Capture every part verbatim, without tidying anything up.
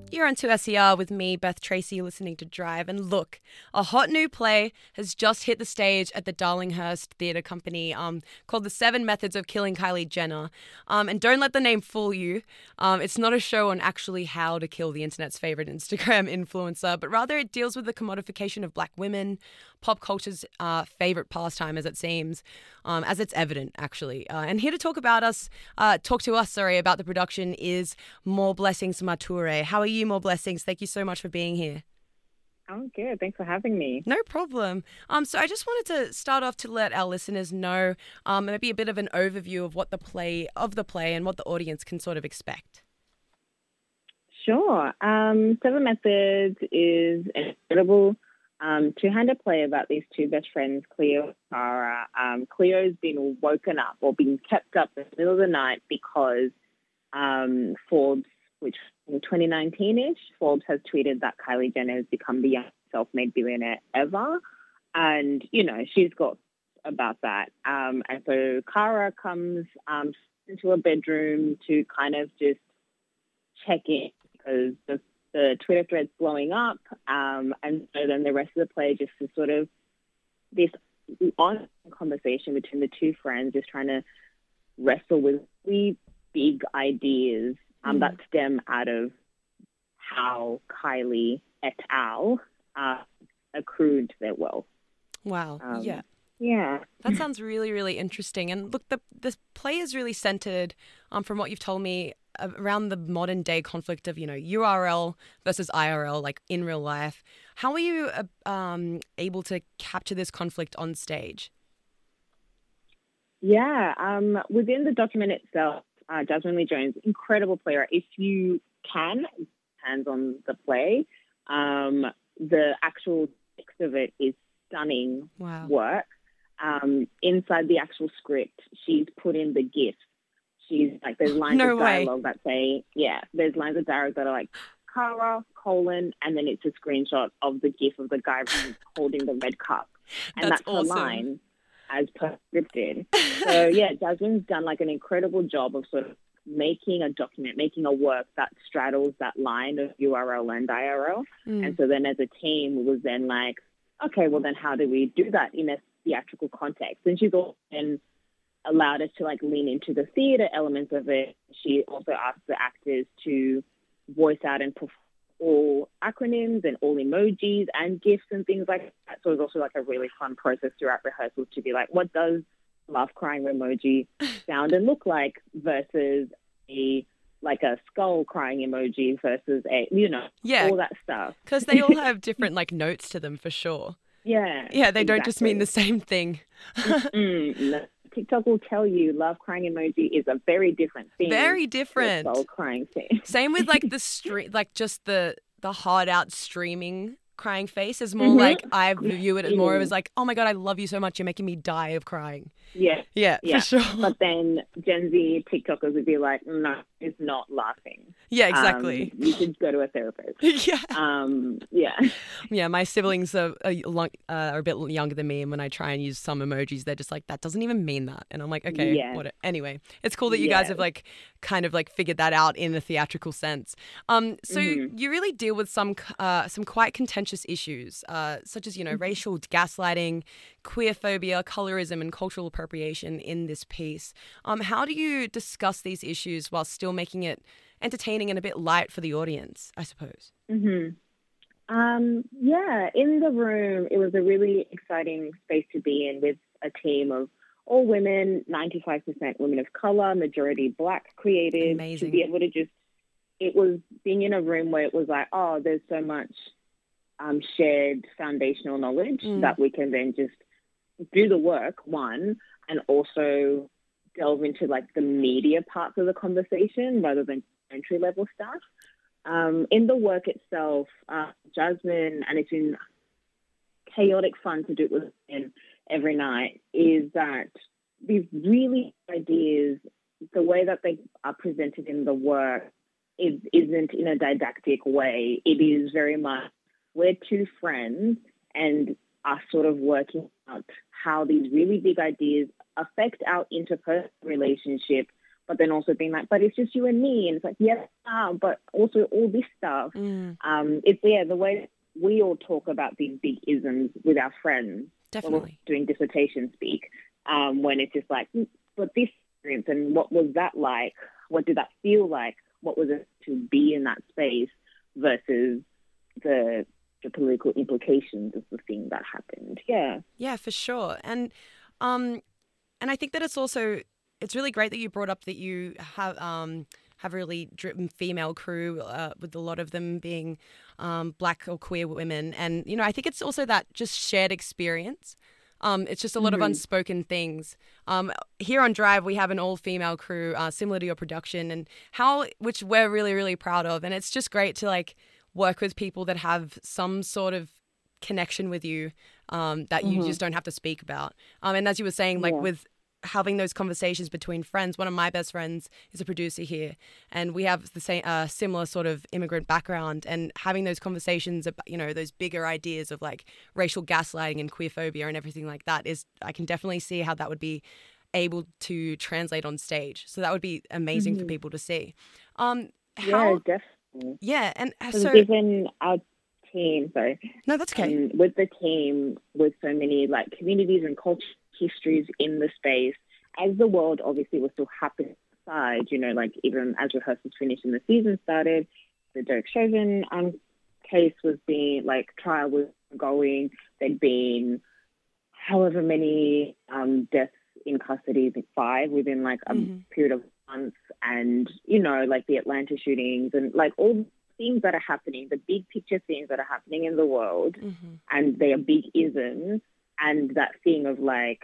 You're on two S E R with me, Beth Tracy, listening to Drive. And look, a hot new play has just hit the stage at the Darlinghurst Theatre Company um, called The Seven Methods of Killing Kylie Jenner. Um, and don't let the name fool you. Um, it's not a show on actually how to kill the internet's favorite Instagram influencer, but rather it deals with the commodification of black women, pop culture's uh, favorite pastime, as it seems, um, as it's evident, actually. Uh, and here to talk about us, uh, talk to us, sorry, about the production is More Blessings Mature. How are you, More Blessings? Thank you so much for being here. I'm good. Thanks for having me. No problem. Um, so I just wanted to start off to let our listeners know um, maybe a bit of an overview of what the play of the play and what the audience can sort of expect. Sure. Um, Seven Methods is an incredible um, two-handed play about these two best friends, Cleo and Cara. Um, Cleo's been woken up or been kept up in the middle of the night because um, Forbes, which in twenty nineteen-ish, Forbes has tweeted that Kylie Jenner has become the youngest self-made billionaire ever. And, you know, she's got about that. Um, and so Cara comes um, into a bedroom to kind of just check in because the, the Twitter thread's blowing up. Um, and so then the rest of the play just is sort of this ongoing conversation between the two friends, just trying to wrestle with really big ideas um, mm. that stem out of how Kylie et al. Uh, accrued their wealth. Wow. Um, yeah. Yeah. That sounds really, really interesting. And look, the this play is really centered, um, from what you've told me, uh, around the modern day conflict of, you know, U R L versus I R L, like in real life. How are you uh, um, able to capture this conflict on stage? Yeah. Um, within the document itself, uh, Jasmine Lee Jones, incredible player. If you can, hands on the play, um, the actual text of it is stunning wow. work. Um, inside the actual script, she's put in the gifs. She's like, there's lines no of way. dialogue that say, yeah, there's lines of dialogue that are like, Cara, colon, and then it's a screenshot of the gif of the guy holding the red cup. And that's, that's awesome. her line as per scripted. So, yeah, Jasmine's done like an incredible job of sort of making a document, making a work that straddles that line of U R L and I R L. Mm. And so then as a team, it was then like, okay, well then how do we do that in a theatrical context? And she's also then allowed us to like lean into the theatre elements of it. She also asked the actors to voice out and perform all acronyms and all emojis and GIFs and things like that. So it was also like a really fun process throughout rehearsals to be like, what does laugh crying emoji sound and look like versus a like a skull crying emoji versus a, you know, yeah, all that stuff. Because they all have different like notes to them for sure. Yeah. Yeah, they exactly. don't just mean the same thing. no. TikTok will tell you love crying emoji is a very different thing. Very different. Skull crying thing. Same with like the stream, like just the the hard out streaming crying face is more mm-hmm. like I view it as more of as like, oh my God, I love you so much. You're making me die of crying. Yeah. Yeah, yeah. for sure. But then Gen Z TikTokers would be like, no, it's not laughing. Yeah, exactly. Um, you should go to a therapist. yeah. Um, yeah. Yeah, my siblings are, are, long, uh, are a bit younger than me, and when I try and use some emojis, they're just like, that doesn't even mean that. And I'm like, okay, yes. what? Anyway, it's cool that you yes. guys have like kind of like figured that out in a theatrical sense. Um, so mm-hmm. you really deal with some uh, some quite contentious issues, uh, such as, you know, mm-hmm. racial gaslighting, queerphobia, colorism, and cultural appropriation in this piece. Um, how do you discuss these issues while still making it entertaining and a bit light for the audience, I suppose? Mm-hmm. Um, yeah, in the room, it was a really exciting space to be in with a team of all women, ninety-five percent women of color, majority black creatives. Amazing. To be able to just, it was being in a room where it was like, oh, there's so much um, shared foundational knowledge mm. that we can then just do the work, one, and also delve into like the media parts of the conversation rather than entry level stuff. Um, in the work itself, uh, Jasmine, and it's been chaotic fun to do it with him every night, is that these really ideas, the way that they are presented in the work is, isn't in a didactic way. It is very much, we're two friends and are sort of working out how these really big ideas affect our interpersonal relationship but then also being like, but it's just you and me. And it's like, yes, yeah, but also all this stuff. Mm. Um, it's, yeah, the way we all talk about these big isms with our friends. Definitely. Doing dissertation speak, um, when it's just like, but this experience and what was that like? What did that feel like? What was it to be in that space versus the the political implications of the thing that happened? Yeah. Yeah, for sure. And um, and I think that it's also, it's really great that you brought up that you have um have a really driven female crew, uh, with a lot of them being um, black or queer women. And, you know, I think it's also that just shared experience. Um, it's just a lot mm-hmm. of unspoken things. Um, here on Drive, we have an all-female crew, uh, similar to your production, and how, which we're really, really proud of. And it's just great to like work with people that have some sort of connection with you, um, that mm-hmm. you just don't have to speak about. Um, and as you were saying, like yeah. with having those conversations between friends. One of my best friends is a producer here, and we have the same uh, similar sort of immigrant background, and having those conversations about, you know, those bigger ideas of like racial gaslighting and queerphobia and everything like that is, I can definitely see how that would be able to translate on stage. So that would be amazing mm-hmm. for people to see. Um, how, yeah, definitely. Yeah, and so even our team, sorry. No, that's okay. Um, with the team, with so many like communities and culture histories in the space, as the world obviously was still happening aside, you know, like even as rehearsals finished and the season started, the Derek Chauvin um, case was being, like, trial was going, there'd been however many um, deaths in custody, I think five within like a mm-hmm. period of months, and, you know, like the Atlanta shootings and like all the things that are happening, the big picture things that are happening in the world, mm-hmm. and they are big isms. And that thing of like,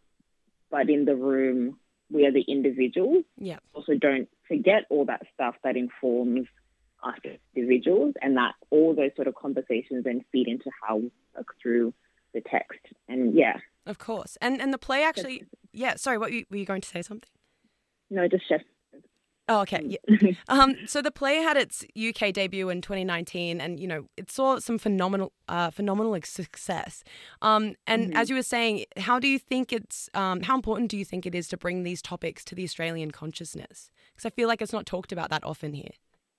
but in the room, we are the individuals. Yeah. Also, don't forget all that stuff that informs us as individuals, and that all those sort of conversations then feed into how we work through the text. And yeah. Of course. And and the play actually, yeah, sorry, what were you, were you going to say something? No, just chef. Oh, okay. Yeah. um, so the play had its U K debut in twenty nineteen, and you know it saw some phenomenal, uh, phenomenal success. Um, and mm-hmm. as you were saying, how do you think it's, um, how important do you think it is to bring these topics to the Australian consciousness? Because I feel like it's not talked about that often here.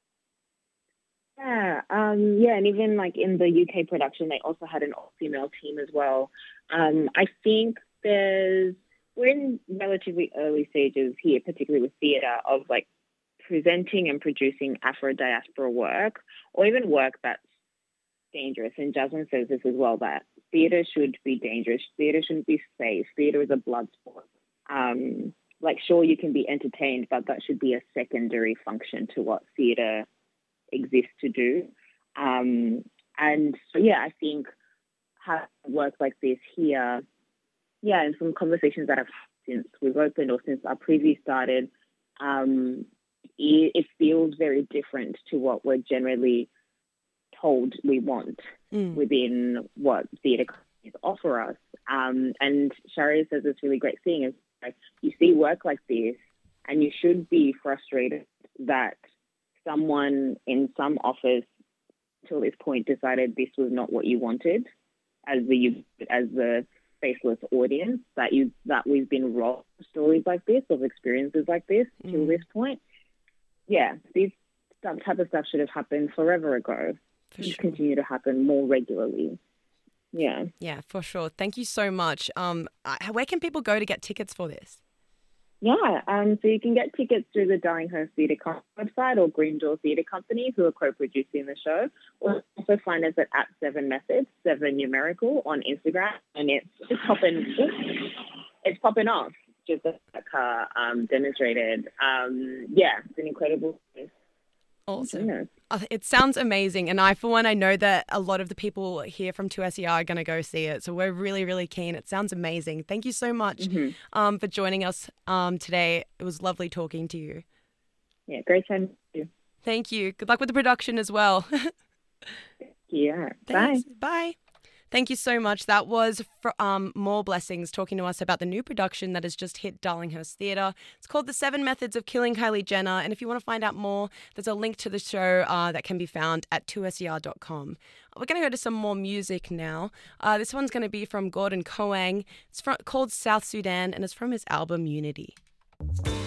Yeah, um, yeah, and even like in the U K production, they also had an all-female team as well. Um, I think there's we're in relatively early stages here, particularly with theatre, of like presenting and producing Afro-diaspora work, or even work that's dangerous. And Jasmine says this as well, that theatre should be dangerous. Theatre shouldn't be safe. Theatre is a blood sport. Um, like, sure, you can be entertained, but that should be a secondary function to what theatre exists to do. Um, and so, yeah, I think having work like this here, yeah, and some conversations that have since we've opened or since our preview started, um, it feels very different to what we're generally told we want mm. within what theatre companies offer us. Um, and Sharia says this really great thing is like, you see work like this and you should be frustrated that someone in some office till this point decided this was not what you wanted as the as the faceless audience, that you that we've been robbed of stories like this, of experiences like this mm. till this point. Yeah, these type of stuff should have happened forever ago. For sure. Continue to happen more regularly. Yeah. Yeah, for sure. Thank you so much. Um, where can people go to get tickets for this? Yeah, um, so you can get tickets through the Darlinghurst Theatre Company website or Green Door Theatre Company, who are co-producing the show. Or also find us at, at Seven Methods, Seven Numerical on Instagram, and it's just popping. It's popping off. Just like uh, um, demonstrated. Um, yeah, it's an incredible place. Awesome. Uh, it sounds amazing. And I, for one, I know that a lot of the people here from two S E R are going to go see it. So we're really, really keen. It sounds amazing. Thank you so much mm-hmm. um, for joining us um, today. It was lovely talking to you. Yeah, great time to you. Thank you. Good luck with the production as well. Yeah. Thanks. Bye. Bye. Thank you so much. That was for, um, More Blessings talking to us about the new production that has just hit Darlinghurst Theatre. It's called The Seven Methods of Killing Kylie Jenner. And if you want to find out more, there's a link to the show uh, that can be found at two S E R dot com. We're going to go to some more music now. Uh, this one's going to be from Gordon Koang. It's from, called South Sudan, and it's from his album Unity.